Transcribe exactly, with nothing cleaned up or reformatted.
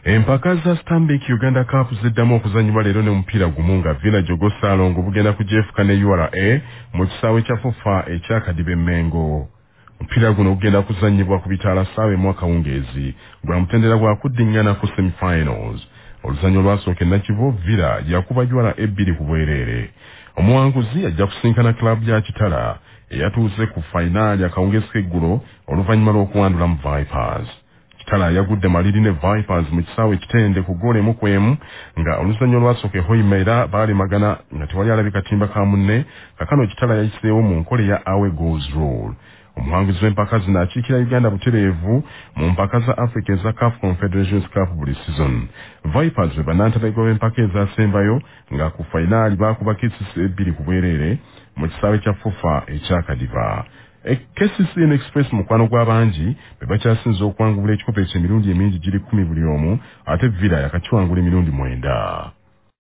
Empaka za Stanbic Uganda Cup ziddamu okuzanyibwa leero ne mupiira gumu nga Villa Jogosalongo bugenda kujeefuka ne U R A mu kisaawe kya FUFA ekyakadiba Mengo. Mupiira guno gugenda kuzanyibwa ku bitaala ssaawa emu akawungeezi gwa mutendera gwa kuddiŋŋana ku semi-finals. Oluzanyo lwasooka Nakivu Villa yakuba U R A ebbiri ku bwereere. Omuwanguzi ajja kusinkana klabu ya Kitala eyatuuze ku fayinaali akawungeezi k'eggulo oluvannyuma lw'okuwandula mu Vipers. Kitala yagudde maliri ne Vipers mu kisaawe kitende ku ggoolo emu ku emu nga oluzanyo lwasooka Hoimera baali magana nga tewali alabika katimba ka munne kakano Kitala yayiseewo mu nkole ya away goals rule. Omuwanguzi w'empaka zino akiikira Uganda butereevu mu mpaka za Africa eza C A F Confederations Cup buli season. Vipers be bannantabegwa b'empaka ezaasembayo nga ku fayinaali baakuba K C C ebbiri ku bwereere mu kisaawe kya FUFA ekyakadiba. K C C N Express mukwano gw'abangi be bakyasinze okwangula ekikopo eky'emirundi emingi giri kkumi buli omu ate Villa yakakiwangula emirundi mwenda.